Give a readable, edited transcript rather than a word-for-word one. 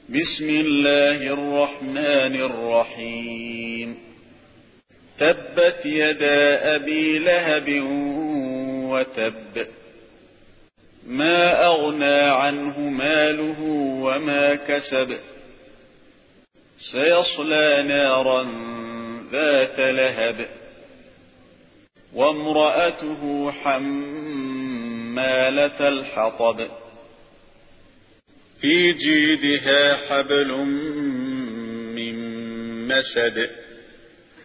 بسم الله الرحمن الرحيم تبت يدا أبي لهب وتب ما أغنى عنه ماله وما كسب سيصلى نارا ذات لهب وامرأته حمالة الحطب في جيدها حبل من مسد